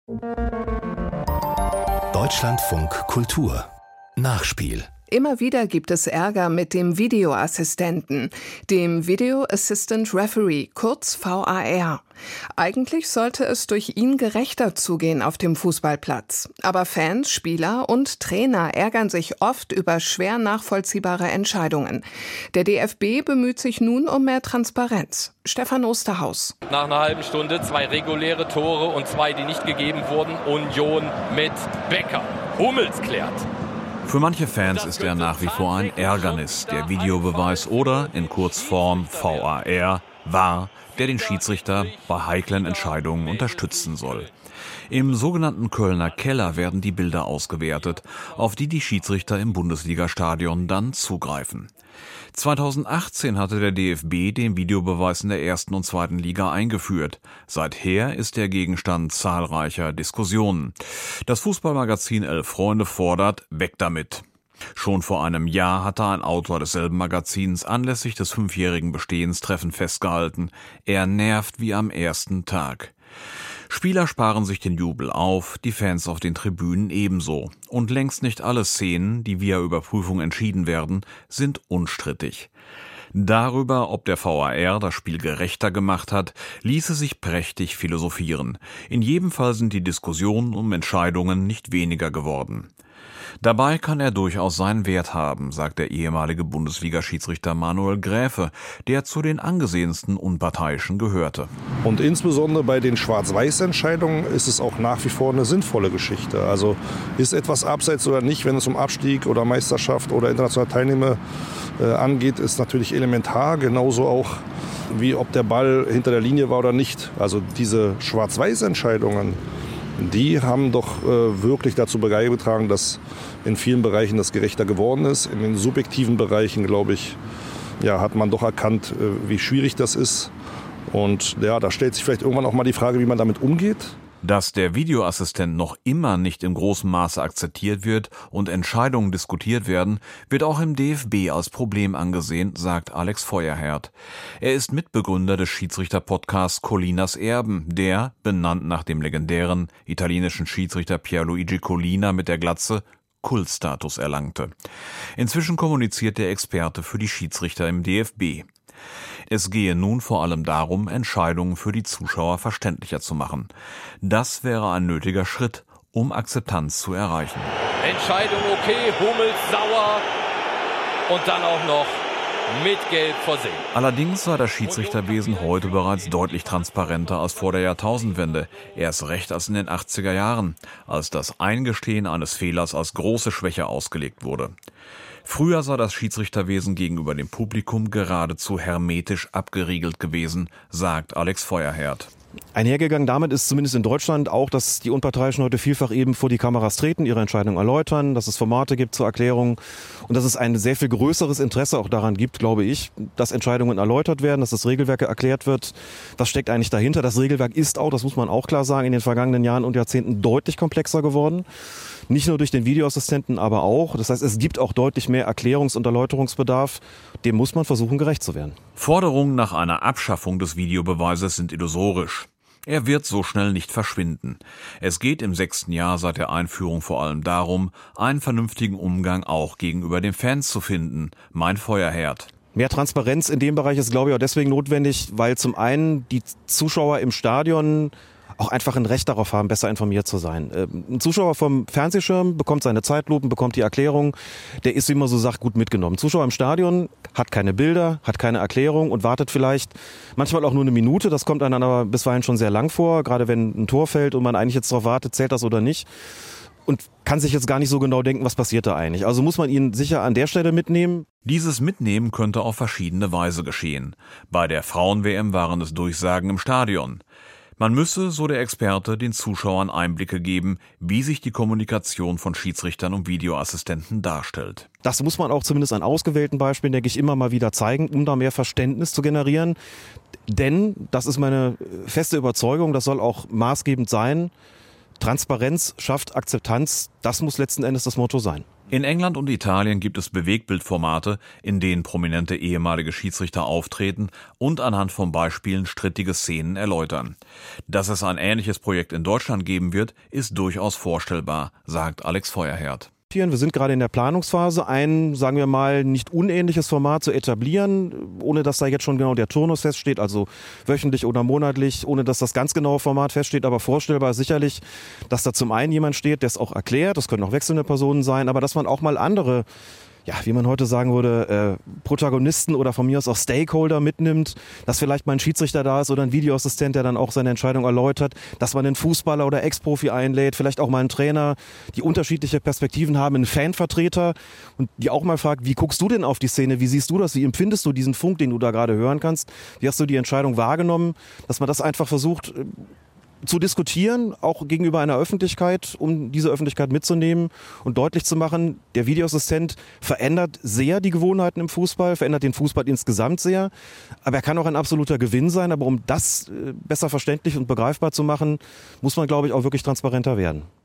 Deutschlandfunk Kultur Nachspiel. Immer wieder gibt es Ärger mit dem Videoassistenten, dem Video Assistant Referee, kurz VAR. Eigentlich sollte es durch ihn gerechter zugehen auf dem Fußballplatz. Aber Fans, Spieler und Trainer ärgern sich oft über schwer nachvollziehbare Entscheidungen. Der DFB bemüht sich nun um mehr Transparenz. Stefan Osterhaus. Nach einer halben Stunde 2 reguläre Tore und 2, die nicht gegeben wurden. Union mit Becker. Hummels klärt. Für manche Fans ist er nach wie vor ein Ärgernis, der Videobeweis oder in Kurzform VAR, der den Schiedsrichter bei heiklen Entscheidungen unterstützen soll. Im sogenannten Kölner Keller werden die Bilder ausgewertet, auf die die Schiedsrichter im Bundesligastadion dann zugreifen. 2018 hatte der DFB den Videobeweis in der 1. und 2. Liga eingeführt. Seither ist er Gegenstand zahlreicher Diskussionen. Das Fußballmagazin Elf Freunde fordert, weg damit. Schon vor einem Jahr hatte ein Autor desselben Magazins anlässlich des 5-jährigen Bestehenstreffens festgehalten, er nervt wie am ersten Tag. Spieler sparen sich den Jubel auf, die Fans auf den Tribünen ebenso. Und längst nicht alle Szenen, die via Überprüfung entschieden werden, sind unstrittig. Darüber, ob der VAR das Spiel gerechter gemacht hat, ließe sich prächtig philosophieren. In jedem Fall sind die Diskussionen um Entscheidungen nicht weniger geworden. Dabei kann er durchaus seinen Wert haben, sagt der ehemalige Bundesliga-Schiedsrichter Manuel Gräfe, der zu den angesehensten Unparteiischen gehörte. Und insbesondere bei den Schwarz-Weiß-Entscheidungen ist es auch nach wie vor eine sinnvolle Geschichte. Also ist etwas abseits oder nicht, wenn es um Abstieg oder Meisterschaft oder internationale Teilnehmer angeht, ist natürlich elementar. Genauso auch wie ob der Ball hinter der Linie war oder nicht. Also diese Schwarz-Weiß-Entscheidungen, die haben doch wirklich dazu beigetragen, dass in vielen Bereichen das gerechter geworden ist. In den subjektiven Bereichen, glaube ich, hat man doch erkannt, wie schwierig das ist. Und da stellt sich vielleicht irgendwann auch mal die Frage, wie man damit umgeht. Dass der Videoassistent noch immer nicht im großen Maße akzeptiert wird und Entscheidungen diskutiert werden, wird auch im DFB als Problem angesehen, sagt Alex Feuerherd. Er ist Mitbegründer des Schiedsrichter-Podcasts Colinas Erben, der, benannt nach dem legendären italienischen Schiedsrichter Pierluigi Collina mit der Glatze, Kultstatus erlangte. Inzwischen kommuniziert der Experte für die Schiedsrichter im DFB. Es gehe nun vor allem darum, Entscheidungen für die Zuschauer verständlicher zu machen. Das wäre ein nötiger Schritt, um Akzeptanz zu erreichen. Entscheidung okay, Hummels sauer und dann auch noch mit Gelb versehen. Allerdings sei das Schiedsrichterwesen heute bereits deutlich transparenter als vor der Jahrtausendwende. Erst recht als in den 80er Jahren, als das Eingestehen eines Fehlers als große Schwäche ausgelegt wurde. Früher sei das Schiedsrichterwesen gegenüber dem Publikum geradezu hermetisch abgeriegelt gewesen, sagt Alex Feuerherd. Einhergegangen damit ist zumindest in Deutschland auch, dass die Unparteiischen heute vielfach eben vor die Kameras treten, ihre Entscheidung erläutern, dass es Formate gibt zur Erklärung und dass es ein sehr viel größeres Interesse auch daran gibt, glaube ich, dass Entscheidungen erläutert werden, dass das Regelwerk erklärt wird. Was steckt eigentlich dahinter? Das Regelwerk ist auch, das muss man auch klar sagen, in den vergangenen Jahren und Jahrzehnten deutlich komplexer geworden. Nicht nur durch den Videoassistenten, aber auch. Das heißt, es gibt auch deutlich mehr Erklärungs- und Erläuterungsbedarf. Dem muss man versuchen, gerecht zu werden. Forderungen nach einer Abschaffung des Videobeweises sind illusorisch. Er wird so schnell nicht verschwinden. Es geht im 6. Jahr seit der Einführung vor allem darum, einen vernünftigen Umgang auch gegenüber den Fans zu finden, meint Feuerherd. Mehr Transparenz in dem Bereich ist, glaube ich, auch deswegen notwendig, weil zum einen die Zuschauer im Stadion auch einfach ein Recht darauf haben, besser informiert zu sein. Ein Zuschauer vom Fernsehschirm bekommt seine Zeitlupen, bekommt die Erklärung, der ist, wie man so sagt, gut mitgenommen. Zuschauer im Stadion hat keine Bilder, hat keine Erklärung und wartet vielleicht manchmal auch nur eine Minute. Das kommt einem aber bisweilen schon sehr lang vor, gerade wenn ein Tor fällt und man eigentlich jetzt darauf wartet, zählt das oder nicht. Und kann sich jetzt gar nicht so genau denken, was passiert da eigentlich. Also muss man ihn sicher an der Stelle mitnehmen. Dieses Mitnehmen könnte auf verschiedene Weise geschehen. Bei der Frauen-WM waren es Durchsagen im Stadion. Man müsse, so der Experte, den Zuschauern Einblicke geben, wie sich die Kommunikation von Schiedsrichtern und Videoassistenten darstellt. Das muss man auch zumindest an ausgewählten Beispielen, denke ich, immer mal wieder zeigen, um da mehr Verständnis zu generieren. Denn, das ist meine feste Überzeugung, das soll auch maßgebend sein, Transparenz schafft Akzeptanz, das muss letzten Endes das Motto sein. In England und Italien gibt es Bewegtbildformate, in denen prominente ehemalige Schiedsrichter auftreten und anhand von Beispielen strittige Szenen erläutern. Dass es ein ähnliches Projekt in Deutschland geben wird, ist durchaus vorstellbar, sagt Alex Feuerherd. Wir sind gerade in der Planungsphase, ein, sagen wir mal, nicht unähnliches Format zu etablieren, ohne dass da jetzt schon genau der Turnus feststeht, also wöchentlich oder monatlich, ohne dass das ganz genaue Format feststeht, aber vorstellbar ist sicherlich, dass da zum einen jemand steht, der es auch erklärt, das können auch wechselnde Personen sein, aber dass man auch mal andere, ja, wie man heute sagen würde, Protagonisten oder von mir aus auch Stakeholder mitnimmt, dass vielleicht mal ein Schiedsrichter da ist oder ein Videoassistent, der dann auch seine Entscheidung erläutert, dass man einen Fußballer oder Ex-Profi einlädt, vielleicht auch mal einen Trainer, die unterschiedliche Perspektiven haben, einen Fanvertreter und die auch mal fragt, wie guckst du denn auf die Szene, wie siehst du das, wie empfindest du diesen Funk, den du da gerade hören kannst, wie hast du die Entscheidung wahrgenommen, dass man das einfach versucht zu diskutieren, auch gegenüber einer Öffentlichkeit, um diese Öffentlichkeit mitzunehmen und deutlich zu machen, der Videoassistent verändert sehr die Gewohnheiten im Fußball, verändert den Fußball insgesamt sehr, aber er kann auch ein absoluter Gewinn sein, aber um das besser verständlich und begreifbar zu machen, muss man, glaube ich, auch wirklich transparenter werden.